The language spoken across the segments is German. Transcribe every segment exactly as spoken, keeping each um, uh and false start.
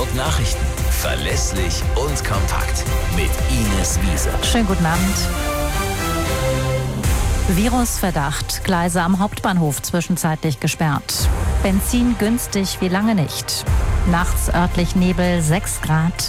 Hamburg Nachrichten. Verlässlich und kompakt. Mit Ines Wiese. Schönen guten Abend. Virusverdacht. Gleise am Hauptbahnhof zwischenzeitlich gesperrt. Benzin günstig wie lange nicht. Nachts örtlich Nebel sechs Grad.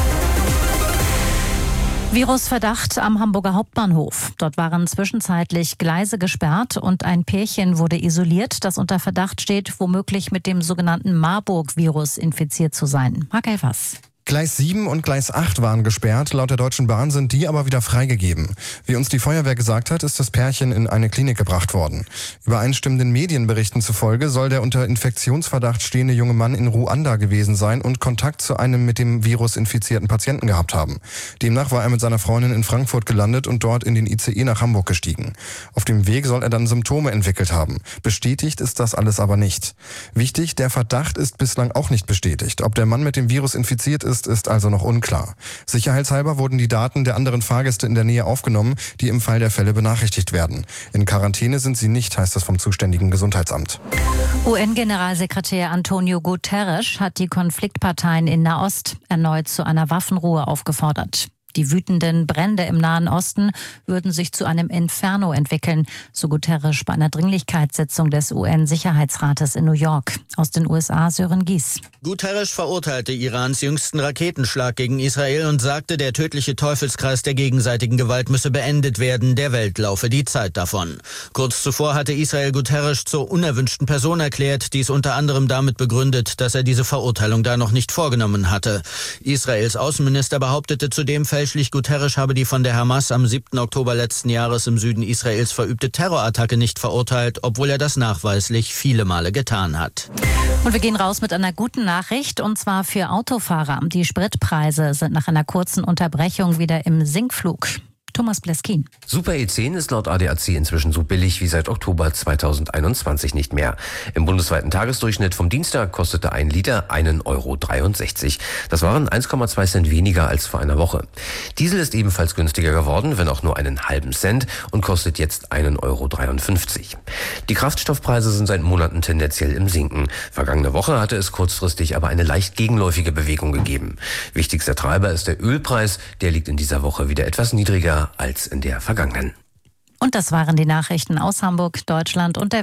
Virusverdacht am Hamburger Hauptbahnhof. Dort waren zwischenzeitlich Gleise gesperrt und ein Pärchen wurde isoliert, das unter Verdacht steht, womöglich mit dem sogenannten Marburg-Virus infiziert zu sein. Marc Elfers. Gleis sieben und Gleis acht waren gesperrt, laut der Deutschen Bahn sind die aber wieder freigegeben. Wie uns die Feuerwehr gesagt hat, ist das Pärchen in eine Klinik gebracht worden. Übereinstimmenden Medienberichten zufolge soll der unter Infektionsverdacht stehende junge Mann in Ruanda gewesen sein und Kontakt zu einem mit dem Virus infizierten Patienten gehabt haben. Demnach war er mit seiner Freundin in Frankfurt gelandet und dort in den I C E nach Hamburg gestiegen. Auf dem Weg soll er dann Symptome entwickelt haben. Bestätigt ist das alles aber nicht. Wichtig, der Verdacht ist bislang auch nicht bestätigt. Ob der Mann mit dem Virus infiziert ist, ist also noch unklar. Sicherheitshalber wurden die Daten der anderen Fahrgäste in der Nähe aufgenommen, die im Fall der Fälle benachrichtigt werden. In Quarantäne sind sie nicht, heißt es vom zuständigen Gesundheitsamt. U N-Generalsekretär Antonio Guterres hat die Konfliktparteien in Nahost erneut zu einer Waffenruhe aufgefordert. Die wütenden Brände im Nahen Osten würden sich zu einem Inferno entwickeln, so Guterres bei einer Dringlichkeitssitzung des U N-Sicherheitsrates in New York. Aus den U S A Sören Gies. Guterres verurteilte Irans jüngsten Raketenschlag gegen Israel und sagte, der tödliche Teufelskreis der gegenseitigen Gewalt müsse beendet werden, der Welt laufe die Zeit davon. Kurz zuvor hatte Israel Guterres zur unerwünschten Person erklärt, dies unter anderem damit begründet, dass er diese Verurteilung da noch nicht vorgenommen hatte. Israels Außenminister behauptete zudem fälschlich, Guterres habe die von der Hamas am siebten Oktober letzten Jahres im Süden Israels verübte Terrorattacke nicht verurteilt, obwohl er das nachweislich viele Male getan hat. Und wir gehen raus mit einer guten Nachricht, und zwar für Autofahrer. Die Spritpreise sind nach einer kurzen Unterbrechung wieder im Sinkflug. Thomas Bleskin. Super E zehn ist laut A D A C inzwischen so billig wie seit Oktober zweitausendeinundzwanzig nicht mehr. Im bundesweiten Tagesdurchschnitt vom Dienstag kostete ein Liter einen Euro dreiundsechzig. Das waren eins Komma zwei Cent weniger als vor einer Woche. Diesel ist ebenfalls günstiger geworden, wenn auch nur einen halben Cent, und kostet jetzt einen Euro dreiundfünfzig. Die Kraftstoffpreise sind seit Monaten tendenziell im Sinken. Vergangene Woche hatte es kurzfristig aber eine leicht gegenläufige Bewegung gegeben. Wichtigster Treiber ist der Ölpreis. Der liegt in dieser Woche wieder etwas niedriger als in der vergangenen. Und das waren die Nachrichten aus Hamburg, Deutschland und der Welt.